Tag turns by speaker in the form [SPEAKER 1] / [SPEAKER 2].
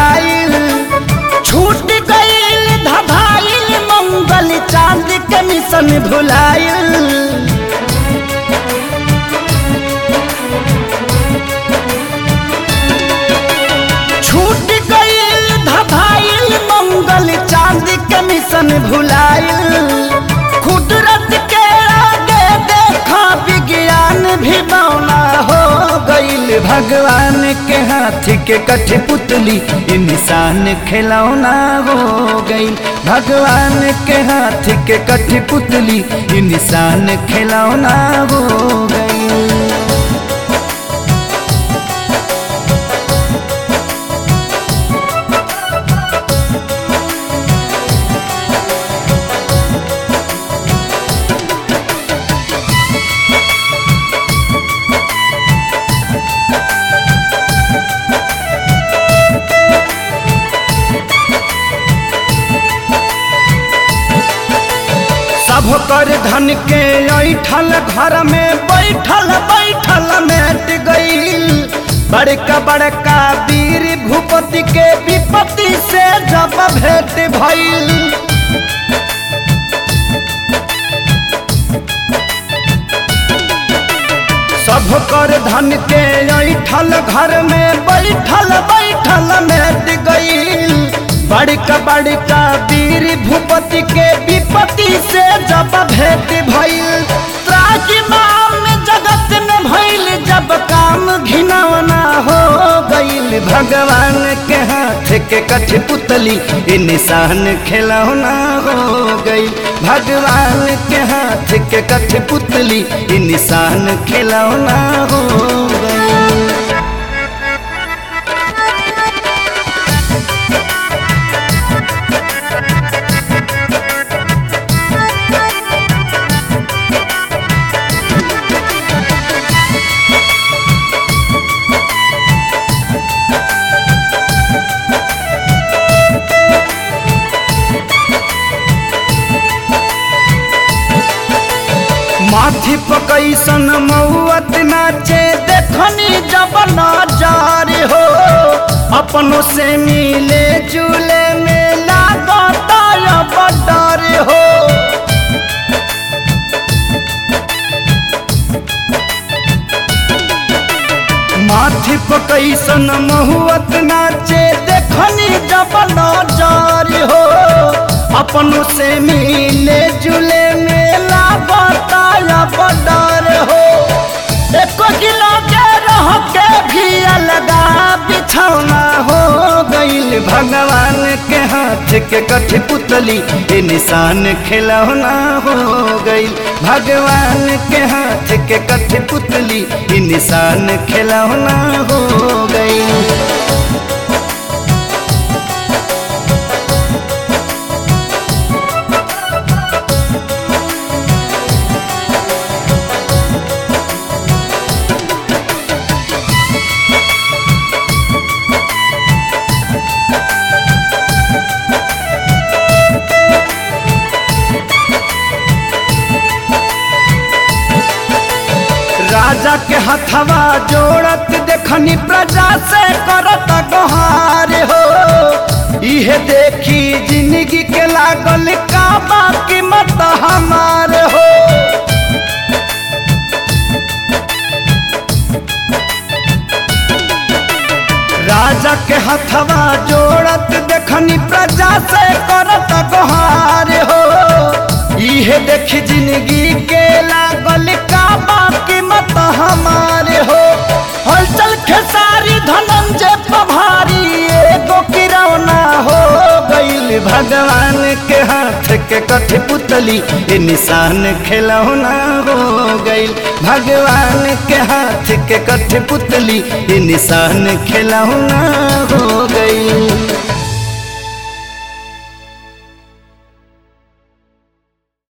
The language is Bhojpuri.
[SPEAKER 1] भुलाइल, छूट गईल धधाइल मंगल चांद के मिशन भुलाइल। छूट गईल धधाइल मंगल चांद के मिशन भुलाइल। कुदरत के आगे देखा विज्ञान भी बौना हो गईल। भगवान के हाथ के कठपुतली इंसान खिलौना हो गईल। भगवान के हाथ के कठपुतली इंसान खिलौना हो गईल। सब कर धन के ऐठल घर में बैठल बैठल मेट गईल। बड़का बड़का वीर भूपति के विपत्ति से जब भेंट भइल। सब कर धन के ऐठल घर में बैठल बैठल मेट गईल। बड़का बड़का वीर भूपति के विपत्ति से जब भेंट भइल। त्राजिमाम जगत में भइल जब काम घिनौना हो गईल। भगवान के हाथ के कठपुतली इंसान खिलौना हो गईल। भगवान के हाथ के कठपुतली इंसान खिलौना हो गईल। माथी पकैसन मौत नाचे देखनी जब नजार हो। अपनों से मिले जुले में लागता अब डर हो। माथी पकैसन महुअत नाचे देखनी जब नजार हो। अपनों से मिले जुले में लागता अब डर हो। एको किलो के रह के भी अलगा बिछौना हो गईल। भगवान के हाथ के कठपुतली इंसान खिलौना हो गईल। भगवान के हाथ के कठपुतली इंसान खिलौना हो गईल। राजा के हथवा जोड़त देखनी प्रजा से करत गोहार हो। इहे देखी जिंदगी के लागल का बाकी मत हमार हो। राजा के हथवा जोड़त देखनी प्रजा से करत गोहार हो। इहे देखी जिंदगी के लागल का बाकी मत हमारे हो। हलचल खेसारी धनंजय पभारी एगो किरौना हो गईल। भगवान के हाथ के कठपुतली इंसान खिलौना हो गईल। भगवान के हाथ के कठपुतली इंसान खिलौना हो गईल।